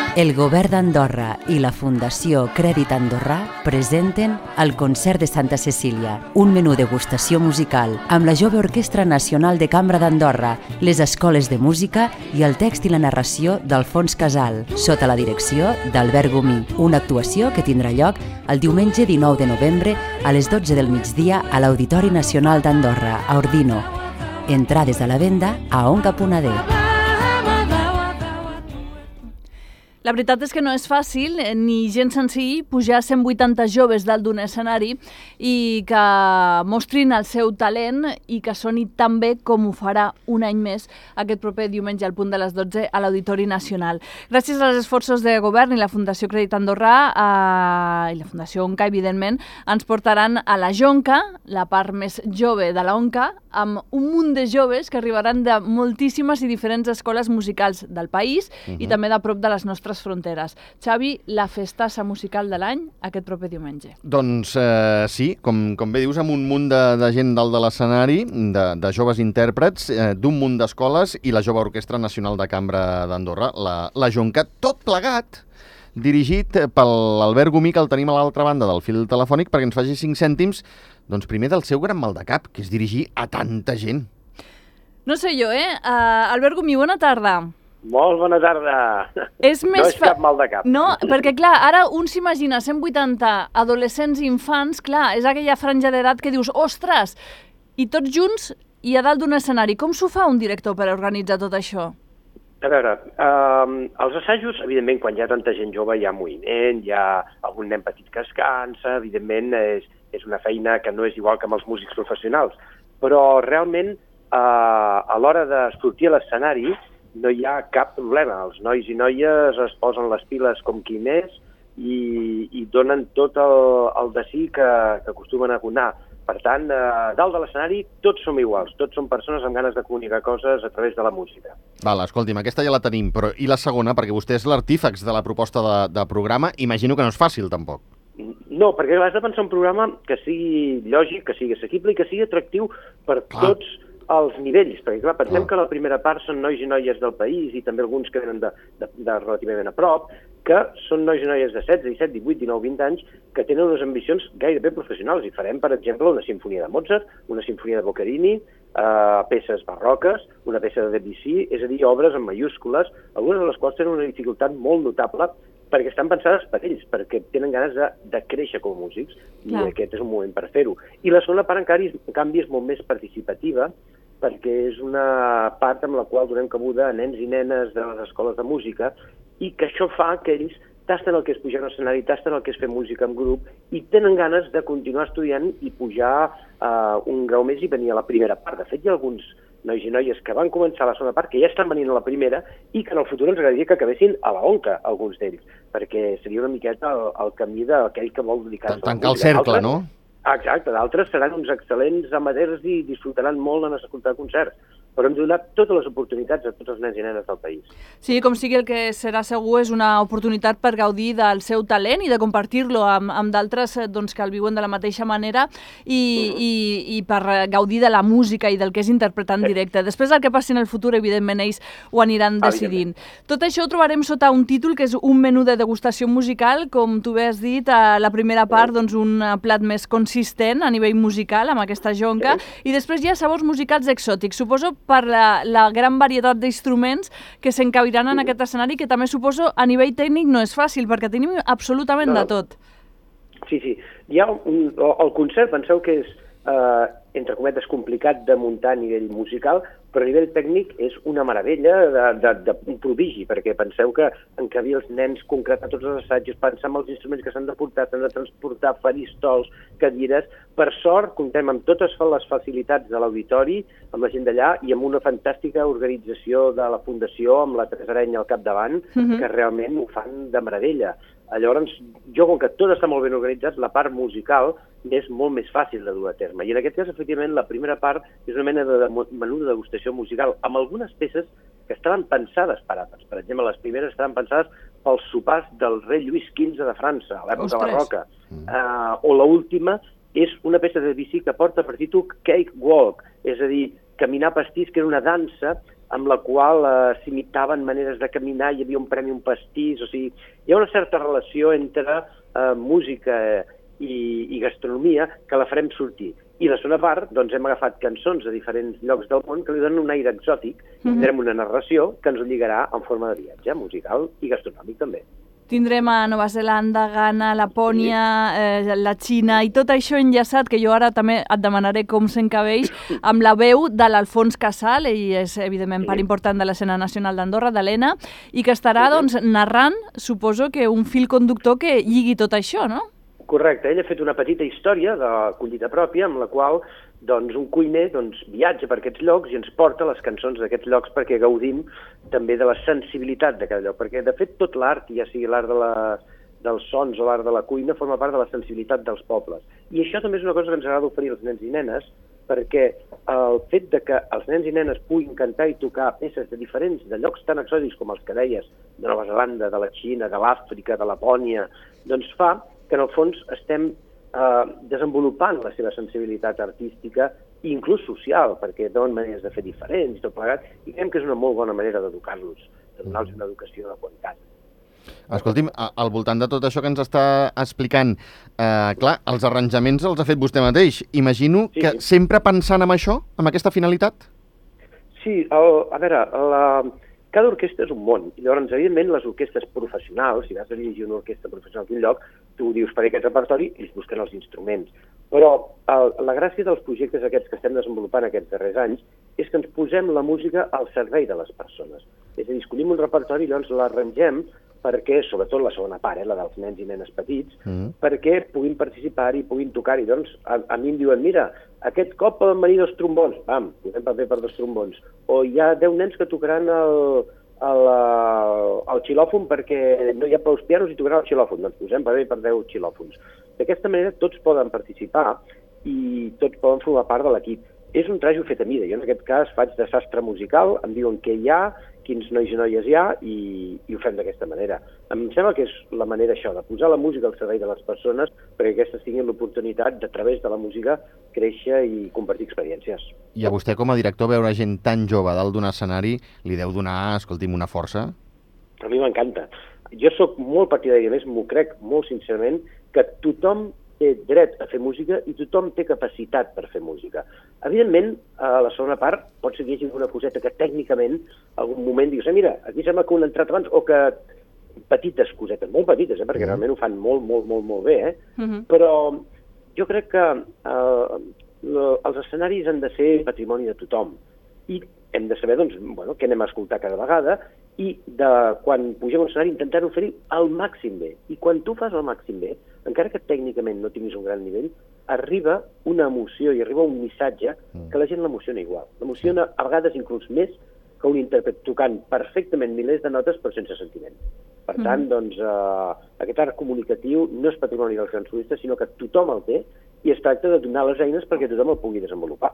El Govern d'Andorra i la Fundació Crèdit Andorrà presenten el Concert de Santa Cecília, un menú degustació musical amb la Jove Orquestra Nacional de Cambra d'Andorra, les escoles de música i el text i la narració d'Alfons Casal, sota la direcció d'Albert Gomí. Una actuació que tindrà lloc el diumenge 19 de novembre a les 12 del migdia a l'Auditori Nacional d'Andorra, a Ordino. Entrades a la venda a onca.d. La veritat és que no és fàcil, ni gens senzill, pujar 180 joves dalt d'un escenari i que mostrin el seu talent i que soni tan bé com ho farà un any més aquest proper diumenge al punt de les 12 a l'Auditori Nacional. Gràcies als esforços de govern i la Fundació Crèdit Andorrà i la Fundació Onca, evidentment, ens portaran a la Jonca, la part més jove de la Onca, amb un munt de joves que arribaran de moltíssimes i diferents escoles musicals del país i també de prop de les nostres fronteres. Xavi, la festassa musical de l'any aquest proper diumenge. Doncs sí, com bé dius, amb un munt de gent dalt de l'escenari, de joves intèrprets, d'un munt d'escoles i la Jove Orquestra Nacional de Cambra d'Andorra, la Jonca, tot plegat, dirigit per l'Albert Gomí, que el tenim a l'altra banda del fil telefònic, perquè ens faci 5 cèntims, doncs primer del seu gran mal de cap, que és dirigir a tanta gent. No sé jo, Albert Gomí, bona tarda. Molt bona tarda. No és cap mal de cap. No, perquè clar, ara un s'imagina 180 adolescents i infants, clar, és aquella franja d'edat que dius, ostres, i tots junts i a dalt d'un escenari. Com s'ho fa un director per organitzar tot això? A veure, els assajos, evidentment, quan hi ha tanta gent jove hi ha moviment, hi ha algun nen petit que es cansa, evidentment és una feina que no és igual que amb els músics professionals, però realment a l'hora de sortir a l'escenari no hi ha cap problema. Els nois i noies es posen les piles com qui més i donen tot el de si que acostumen a donar. Per tant, dalt de l'escenari tots som iguals, tots som persones amb ganes de comunicar coses a través de la música. Val, escolti'm, aquesta ja la tenim, però i la segona? Perquè vostè és l'artífex de la proposta de programa, imagino que no és fàcil, tampoc. No, perquè has de pensar un programa que sigui lògic, que sigui assequible i que sigui atractiu per tots els nivells, perquè clar, pensem que la primera part són nois i noies del país i també alguns que venen de relativament a prop, que són nois i noies de 16, 17, 18, 19, 20 anys que tenen unes ambicions gairebé professionals i farem, per exemple, una sinfonia de Mozart, una sinfonia de Boccherini, peces barroques, una peça de Debussy, és a dir, obres en mayúscules, algunes de les quals tenen una dificultat molt notable perquè estan pensades per ells, perquè tenen ganes de créixer com a músics i aquest és un moment per fer-ho. I la segona part, en canvi, és molt més participativa, perquè és una part amb la qual donem cabuda a nens i nenes de les escoles de música i que això fa que ells tasten el que és pujar a l'escenari, tasten el que és fer música en grup i tenen ganes de continuar estudiant i pujar un grau més i venir a la primera part. De fet, hi ha alguns nois i noies que van començar a la segona part, que ja estan venint a la primera i que en el futur ens agradaria que acabessin a la Onca, alguns d'ells, perquè seria una miqueta el camí d'aquell que vol dedicar-se a la música. Tancar el cercle, no? Exacte, d'altres seran uns excel·lents amateurs i disfrutaran molt en escoltar concerts, però hem donat totes les oportunitats a tots els nens i nenes del país. Sí, com sigui, el que serà segur és una oportunitat per gaudir del seu talent i de compartir-lo amb d'altres que el viuen de la mateixa manera i per gaudir de la música i del que és interpretar en directe. Després del que passi en el futur, evidentment, ells ho aniran decidint. Tot això ho trobarem sota un títol que és un menú de degustació musical, com tu bé has dit, a la primera part un plat més consistent a nivell musical, amb aquesta jonca, i després hi ha sabors musicals exòtics. Suposo per la gran varietat d'instruments que s'encabiran en aquest escenari, que també suposo a nivell tècnic no és fàcil, perquè tenim absolutament de tot. Sí. Hi ha el concert, penseu que és, entre cometes, complicat de muntar a nivell musical, però a nivell tècnic és una meravella, un prodigi, perquè penseu que encabir els nens, concretar tots els assajos, pensar en els instruments que s'han de portar, s'han de transportar, faristols, cadires. Per sort, comptem amb totes les facilitats de l'auditori, amb la gent d'allà i amb una fantàstica organització de la Fundació, amb la Teresa Areny al capdavant, que realment ho fan de meravella. Llavors, com que tot està molt ben organitzat, la part musical és molt més fàcil de dur a terme. I en aquest cas, efectivament, la primera part és una mena de menú de degustació musical, amb algunes peces que estaven pensades per àpats. Per exemple, les primeres estaven pensades pels sopars del rei Lluís XV de França, a l'època barroca. O l'última és una peça de Debussy que porta per títol Cake Walk, és a dir, caminar pastís, que era una dansa amb la qual s'imitaven maneres de caminar, hi havia un premi, un pastís, o sigui, hi ha una certa relació entre música i gastronomia que la farem sortir. I la segona part, doncs hem agafat cançons de diferents llocs del món que li donen un aire exòtic i tindrem una narració que ens ho lligarà en forma de viatge musical i gastronòmic també. Tindrem a Nova Zelanda, Ghana, Lapònia, la Xina i tot això enllaçat, que jo ara també et demanaré com s'encabeix, amb la veu de l'Alfons Casal, ell és evidentment part important de l'escena nacional d'Andorra, d'Helena, i que estarà doncs, narrant, suposo que un fil conductor que lligui tot això, no? Correcte, ell ha fet una petita història de collita pròpia amb la qual doncs, un cuiner viatja per aquests llocs i ens porta les cançons d'aquests llocs perquè gaudim també de la sensibilitat de cada lloc, perquè de fet tot l'art, ja sigui l'art dels sons o l'art de la cuina, forma part de la sensibilitat dels pobles. I això també és una cosa que ens agrada oferir als nens i nenes, perquè el fet de que els nens i nenes puguin cantar i tocar peces de diferents, de llocs tan exòtics com els que deies, de Nova Zelanda, de la Xina, de l'Àfrica, de Lapònia, doncs fa que en el fons estem desenvolupant la seva sensibilitat artística i inclús social, perquè donen maneres de fer diferents i tot plegat, i creiem que és una molt bona manera d'educar-los, de donar-los una educació de qualitat. Escolti'm, al voltant de tot això que ens està explicant, clar, els arranjaments els ha fet vostè mateix. Imagino que sempre pensant en això, amb aquesta finalitat? Sí, a veure, cada orquestra és un món, i llavors, evidentment, les orquestres professionals, si vas a dirigir una orquestra professional a un lloc, tu dius, faré aquest repertori, i ells busquen els instruments. Però la gràcia dels projectes aquests que estem desenvolupant aquests darrers anys és que ens posem la música al servei de les persones. És a dir, escollim un repertori i llavors l'arrangem perquè, sobretot la segona part, la dels nens i nenes petits, perquè puguin participar-hi, puguin tocar-hi. Doncs a mi em diuen, mira, aquest cop poden venir 2 trombons, pam, posem paper per 2 trombons. O hi ha 10 nens que tocaran el xilòfon perquè no hi ha prou pianos i tocaran el xilòfon, doncs posem paper per 10 xilòfons. D'aquesta manera tots poden participar i tots poden formar part de l'equip. És un trajo fet a mida. Jo en aquest cas faig de sastre musical, em diuen què hi ha, quins nois i noies hi ha i ho fem d'aquesta manera. Em sembla que és la manera això, de posar la música al servei de les persones perquè aquestes tinguin l'oportunitat de, a través de la música, créixer i compartir experiències. I a vostè com a director veure gent tan jove dalt d'un escenari li deu donar, escolti'm, una força? A mi m'encanta. Jo sóc molt partidari, a més m'ho crec molt sincerament, que tothom té dret a fer música i tothom té capacitat per fer música. Evidentment, a la segona part pot ser que hi hagi una coseta que tècnicament algun moment dius, mira, aquí sembla que un ha entrat abans, o que petites cosetes, molt petites, perquè realment ho fan molt bé, però jo crec que els escenaris han de ser patrimoni de tothom i hem de saber què anem a escoltar cada vegada i quan pugem a un escenari intentar oferir el màxim bé. I quan tu fas el màxim bé, encara que tècnicament no tinguis un gran nivell, arriba una emoció i arriba un missatge que la gent l'emociona igual. L'emociona a vegades inclús més que un intèrpret tocant perfectament milers de notes però sense sentiment. Per tant, aquest art comunicatiu no és patrimoni dels grans solistes, sinó que tothom el té i es tracta de donar les eines perquè tothom el pugui desenvolupar.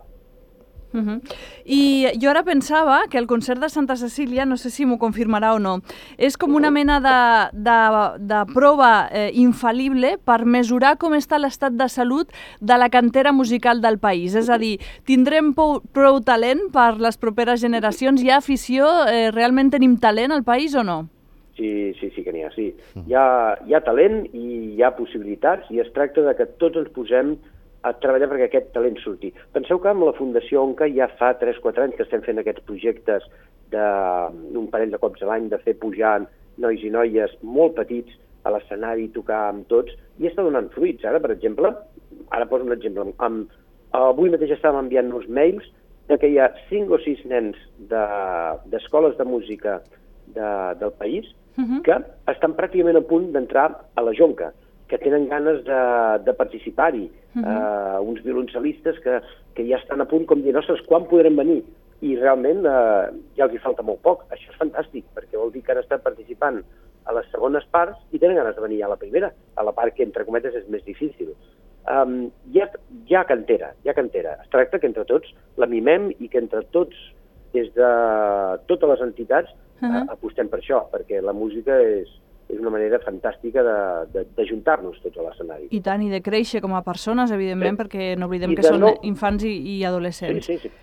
I jo ara pensava que el concert de Santa Cecília, no sé si m'ho confirmarà o no, és com una mena de prova infal·lible per mesurar com està l'estat de salut de la cantera musical del país. És a dir, tindrem prou talent per les properes generacions? Hi ha afició? Realment tenim talent al país o no? Sí que n'hi ha, sí. Hi ha talent i hi ha possibilitats i es tracta de que tots ens posem a treballar perquè aquest talent surti. Penseu que amb la Fundació Onca ja fa 3-4 anys que estem fent aquests projectes d'un parell de cops a l'any de fer pujar nois i noies molt petits a l'escenari, tocar amb tots, i està donant fruits. Ara, per exemple, ara poso un exemple, avui mateix estàvem enviant-nos mails que hi ha 5 o 6 nens d'escoles de música del país que estan pràcticament a punt d'entrar a la Jonca, que tenen ganes de participar-hi, uns violoncelistes que ja estan a punt com dient, ostres, quan podrem venir? I realment ja els hi falta molt poc. Això és fantàstic, perquè vol dir que han estat participant a les segones parts i tenen ganes de venir a la primera, a la part que, entre cometes, és més difícil. Hi ha cantera. Es tracta que entre tots la mimem i que entre tots, des de totes les entitats, apostem per això, perquè la música és una manera fantàstica d'ajuntar-nos tots a l'escenari. I tant, i de créixer com a persones, evidentment, perquè no oblidem que són infants i adolescents. Sí.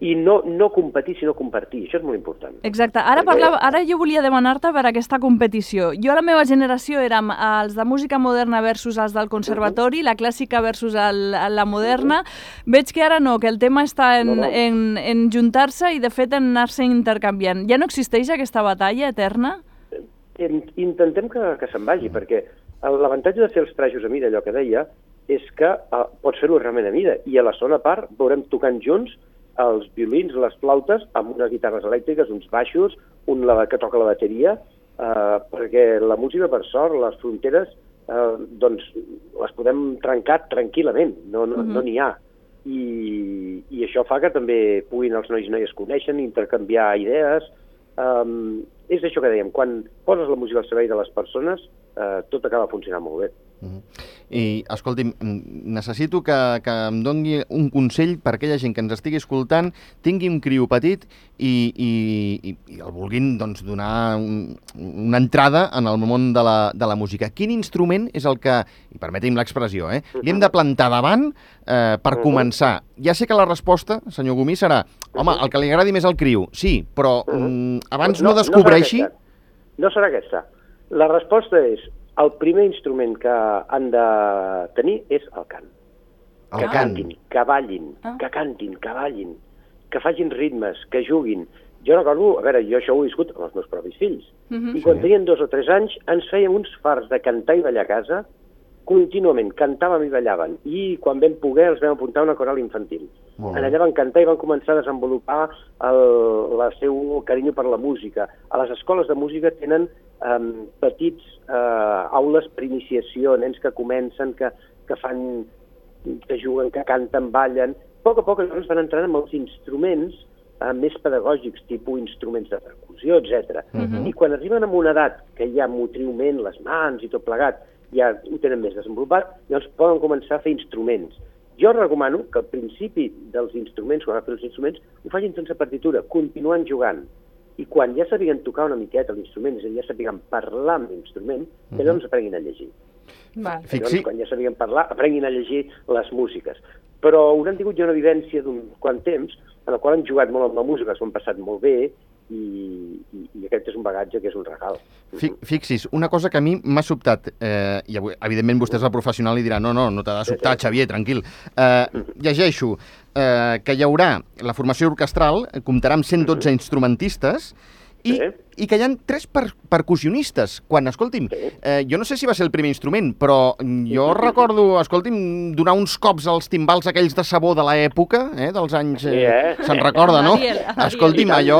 i no competir, sinó compartir. Això és molt important. Exacte. Ara jo volia demanar-te per aquesta competició. Jo a la meva generació érem els de música moderna versus els del conservatori, la clàssica versus la moderna. Veig que ara no, que el tema està en juntar-se i de fet en anar-se intercanviant. Ja no existeix aquesta batalla eterna? Intentem que se'n vagi, perquè l'avantatge de fer els trajos a mida, allò que deia, és que pots fer-ho realment a mida, i a la segona part veurem tocant junts els violins, les flautes, amb unes guitarres elèctriques, uns baixos, un que toca la bateria, perquè la música, per sort, les fronteres, doncs les podem trencar tranquil·lament, no n'hi ha. I això fa que també puguin els nois i noies conèixer, intercanviar idees. És això que dèiem, quan poses la música al servei de les persones, tot acaba funcionant molt bé. I, escolti'm, necessito que em doni un consell per aquella gent que ens estigui escoltant, tingui un criu petit i el vulguin donar una entrada en el món de la música. Quin instrument és el que, i permeti'm l'expressió, li hem de plantar davant per començar? Ja sé que la resposta, senyor Gomí, serà home, el que li agradi més al criu, sí, però abans no descobreixi... No serà aquesta. La resposta és el primer instrument que han de tenir és el cant. Que cantin, que ballin, que cantin, que ballin, que facin ritmes, que juguin. Jo recordo, a veure, jo això ho he viscut amb els meus propis fills, i quan tenien 2 o 3 anys ens fèiem uns fars de cantar i ballar a casa, contínuament, cantàvem i ballaven, i quan vam poder els vam apuntar a una coral infantil. Allà van cantar i van començar a desenvolupar el seu carinyo per la música. A les escoles de música tenen petits aules per iniciació, nens que comencen, que fan, que juguen, que canten, ballen. A poc llavors van entrant amb els instruments més pedagògics, tipus instruments de percussió, etc. I quan arriben a una edat que ja motriument, les mans i tot plegat, ja ho tenen més desenvolupat, llavors poden començar a fer instruments. Jo recomano que al principi dels instruments, quan van fer els instruments, ho facin sense partitura, continuant jugant. I quan ja sabien tocar una miqueta l'instrument, és a dir, ja sabien parlar amb l'instrument, llavors aprenguin a llegir. Llavors, quan ja sabien parlar, aprenguin a llegir les músiques. Però hauran tingut ja una vivència d'un quant temps en la qual han jugat molt amb la música, s'ho han passat molt bé, i aquest és un bagatge que és un regal. Fixi's, una cosa que a mi m'ha sobtat, i evidentment vostè és el professional i dirà no t'ha de sobtar, Xavier, tranquil. Llegeixo que hi haurà la formació orquestral, comptarà amb 112 instrumentistes, i que hi ha 3 percussionistes. Quan, escolti'm, jo no sé si va ser el primer instrument, però jo recordo, escolti'm, donar uns cops als timbals aquells de sabó de l'època, dels anys... Se'n recorda, no? Escolti'm, allò...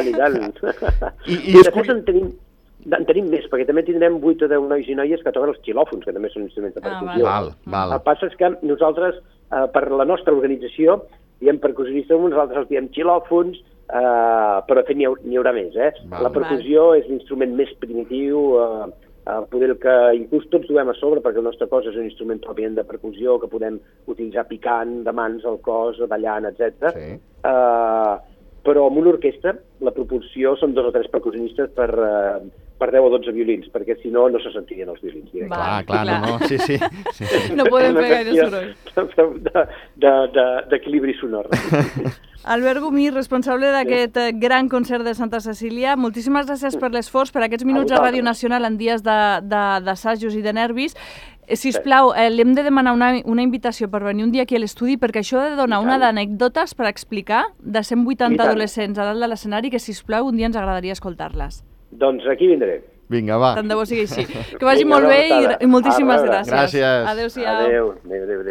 I de fet en tenim més, perquè també tindrem 8 o 10 nois i noies que toquen els xilòfons, que també són instruments de percussió. El que passa és que nosaltres, per la nostra organització, diem percussionistes, nosaltres els diem xilòfons, però de fet n'hi haurà més. La percussió és l'instrument més primitiu, poder que inclús tots duem a sobre, perquè el nostre cos és un instrument pròpiament de percussió que podem utilitzar picant de mans al cos, ballant, etc. Però en una orquestra la proporció són 2 o 3 percussionistes per 10 o 12 violins, perquè si no, no se sentirien els violins. Clar, no, sí. No podem fer gaire soroll. D'equilibri sonor. Albert Gomí, responsable d'aquest gran concert de Santa Cecília, moltíssimes gràcies per l'esforç, per aquests minuts a Ràdio Nacional en dies d'assajos i de nervis. Sisplau, li hem de demanar una invitació per venir un dia aquí a l'estudi, perquè això ha de donar una d'anècdotes per explicar de 180 adolescents a dalt de l'escenari, que sisplau un dia ens agradaria escoltar-les. Doncs aquí vindré. Vinga, va. Tant de bo sigui així. Que vagi molt bé i moltíssimes gràcies. Gràcies. Adéu-siau. Adéu.